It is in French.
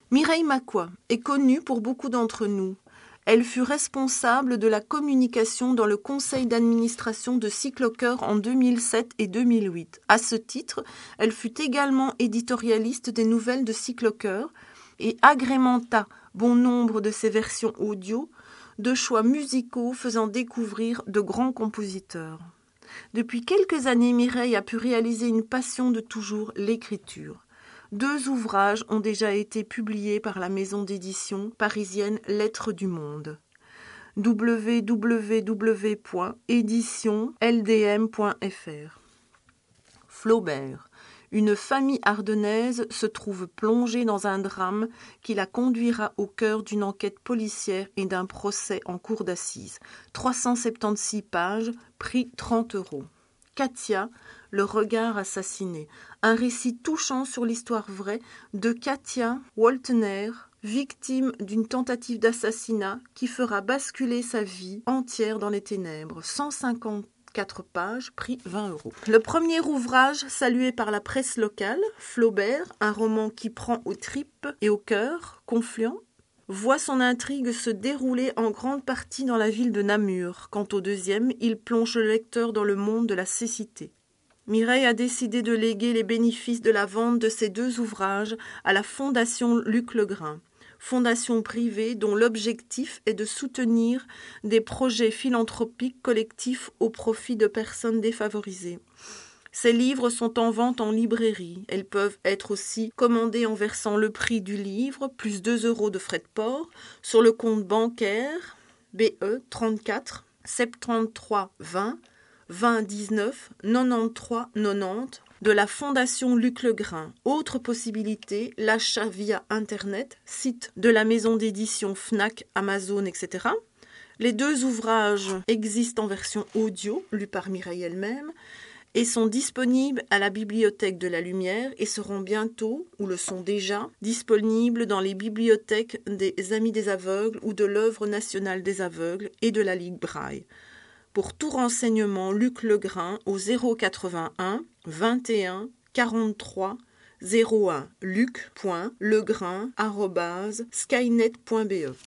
Mireille Macquoy est connue pour beaucoup d'entre nous. Elle fut responsable de la communication dans le conseil d'administration de Cyclocoeur en 2007 et 2008. À ce titre, elle fut également éditorialiste des nouvelles de Cyclocoeur et agrémenta bon nombre de ses versions audio de choix musicaux faisant découvrir de grands compositeurs. Depuis quelques années, Mireille a pu réaliser une passion de toujours, l'écriture. 2 ouvrages ont déjà été publiés par la maison d'édition parisienne Lettres du Monde. www.éditionldm.fr. Flaubert. Une famille ardennaise se trouve plongée dans un drame qui la conduira au cœur d'une enquête policière et d'un procès en cour d'assises. 376 pages, prix 30 €. Katia, le regard assassiné. Un récit touchant sur l'histoire vraie de Katia Waltener, victime d'une tentative d'assassinat qui fera basculer sa vie entière dans les ténèbres. 154 pages, prix 20 €. Le premier ouvrage salué par la presse locale, Flaubert, un roman qui prend aux tripes et au cœur, Confluent, voit son intrigue se dérouler en grande partie dans la ville de Namur. Quant au deuxième, il plonge le lecteur dans le monde de la cécité. Mireille a décidé de léguer les bénéfices de la vente de ces 2 ouvrages à la Fondation Luc Legrain, fondation privée dont l'objectif est de soutenir des projets philanthropiques collectifs au profit de personnes défavorisées. Ces livres sont en vente en librairie. Elles peuvent être aussi commandées en versant le prix du livre, plus 2 € de frais de port, sur le compte bancaire BE 34 73 20 20 19 93 90 de la Fondation Luc Legrain. Autre possibilité, l'achat via Internet, site de la maison d'édition Fnac, Amazon, etc. Les 2 ouvrages existent en version audio, lus par Mireille elle-même, et sont disponibles à la Bibliothèque de la Lumière et seront bientôt, ou le sont déjà, disponibles dans les bibliothèques des Amis des Aveugles ou de l'Œuvre nationale des aveugles et de la Ligue Braille. Pour tout renseignement, Luc Legrain au 081 21 43 01 luc.legrain@skynet.be.